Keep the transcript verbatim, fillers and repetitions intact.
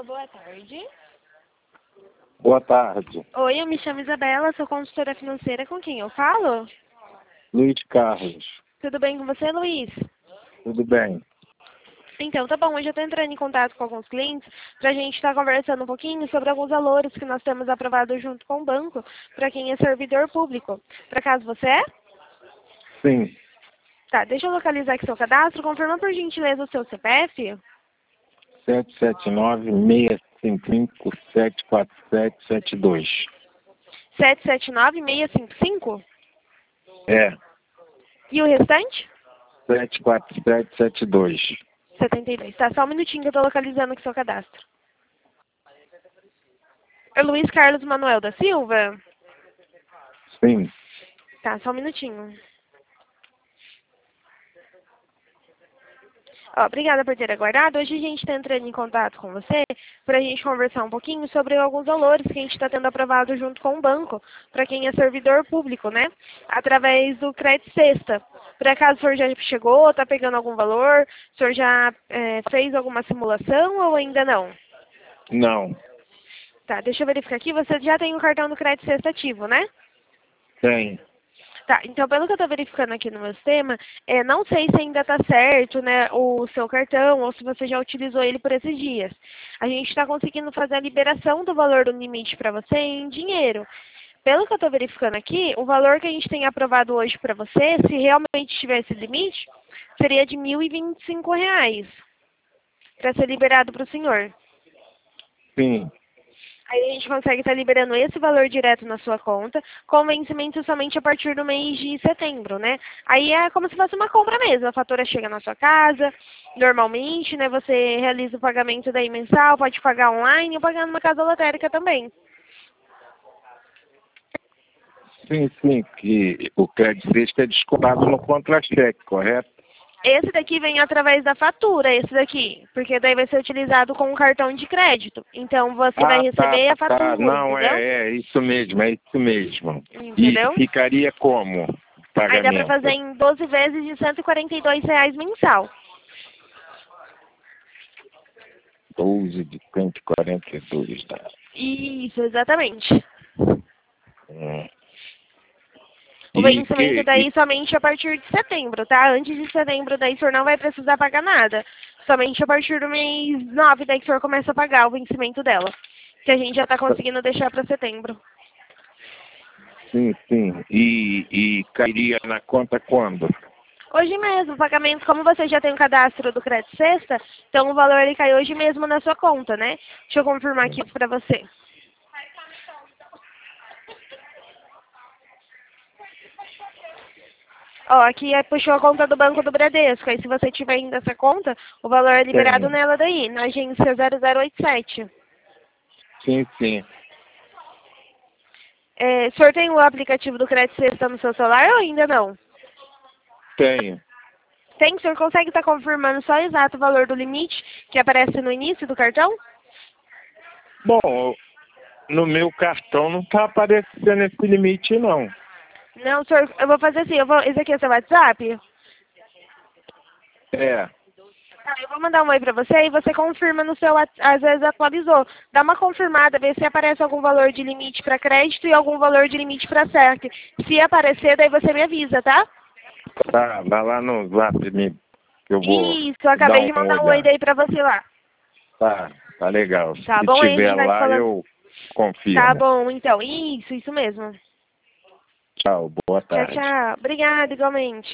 Alô, boa tarde. Boa tarde. Oi, eu me chamo Isabela, sou consultora financeira. Com quem eu falo? Luiz Carlos. Tudo bem com você, Luiz? Tudo bem? Então, tá bom. Hoje eu tô entrando em contato com alguns clientes pra gente estar conversando um pouquinho sobre alguns valores que nós temos aprovados junto com o banco para quem é servidor público. Por acaso você é? Sim. Tá, deixa eu localizar aqui seu cadastro. Confirma por gentileza o seu C P F. sete sete nove, seis cinco cinco, sete quatro sete, sete dois. sete sete nove, seis cinco cinco? É. E o restante? sete quatro sete, sete dois. setenta e dois. Tá, só um minutinho que eu tô localizando aqui seu cadastro. É Luiz Carlos Manuel da Silva? Sim. Tá, só um minutinho. Ó, obrigada por ter aguardado. Hoje a gente está entrando em contato com você para a gente conversar um pouquinho sobre alguns valores que a gente está tendo aprovado junto com o banco, para quem é servidor público, né? Através do Crédito Sexta. Por acaso o senhor já chegou, está pegando algum valor? O senhor já é, fez alguma simulação ou ainda não? Não. Tá, deixa eu verificar aqui. Você já tem o cartão do Crédito Sexta ativo, né? Tem. Tá, então pelo que eu estou verificando aqui no meu sistema, é, não sei se ainda está certo, né, o seu cartão ou se você já utilizou ele por esses dias. A gente está conseguindo fazer a liberação do valor do limite para você em dinheiro. Pelo que eu estou verificando aqui, o valor que a gente tem aprovado hoje para você, se realmente tivesse limite, seria de mil e vinte e cinco reais para ser liberado para o senhor. Sim. Aí a gente consegue estar liberando esse valor direto na sua conta, com vencimento somente a partir do mês de setembro, né? Aí é como se fosse uma compra mesmo. A fatura chega na sua casa, normalmente, né? Você realiza o pagamento daí mensal, pode pagar online ou pagar numa casa lotérica também. Sim, sim. Que o crédito sexta é descontado no contra-cheque, correto? Esse daqui vem através da fatura, esse daqui, porque daí vai ser utilizado com um cartão de crédito. Então você vai Ah, tá, receber a fatura, tá. Não, entendeu? é, é isso mesmo, é isso mesmo. E Entendeu? ficaria como o Aí dá para pagamento? fazer em doze vezes de cento e quarenta e dois reais mensal. doze de cento e quarenta e dois, tá? Isso, exatamente. Hum. O E vencimento que, daí e, somente a partir de setembro, tá? Antes de setembro daí o senhor não vai precisar pagar nada. Somente a partir do mês nove daí que o senhor começa a pagar o vencimento dela. Que a gente já está conseguindo deixar para setembro. sim, sim. E, e cairia na conta quando? Hoje mesmo, o pagamento, como você já tem o cadastro do Crédito Sexta, então o valor ele cai hoje mesmo na sua conta, né? Deixa eu confirmar aqui para você. Ó, aqui é, puxou a conta do Banco do Bradesco. Aí se você tiver ainda essa conta, o valor é liberado Tenho. nela daí, na agência zero zero oito sete. Sim, sim. É, o senhor tem o aplicativo do Crédito Sexta no seu celular ou ainda não? Tenho. Tem, o senhor consegue estar confirmando só o exato valor do limite que aparece no início do cartão? Bom, no meu cartão não está aparecendo esse limite, não. Não, senhor, eu vou fazer assim, eu vou, esse aqui é seu WhatsApp? É. Tá, eu vou mandar um oi pra você e você confirma no seu WhatsApp, às vezes atualizou. Dá uma confirmada, vê se aparece algum valor de limite para crédito e algum valor de limite para saque. Se aparecer, daí você me avisa, tá? Tá, vai lá no Zap me, que eu vou Isso, eu dar acabei de uma mandar um oi olhada. daí pra você lá. Tá, tá legal. Tá Se bom? Aí a tiver gente vai se lá, falando. eu Tá confirmo. bom, então. Isso, isso mesmo. Tchau, boa Tchau, tarde. tchau. Obrigada, igualmente.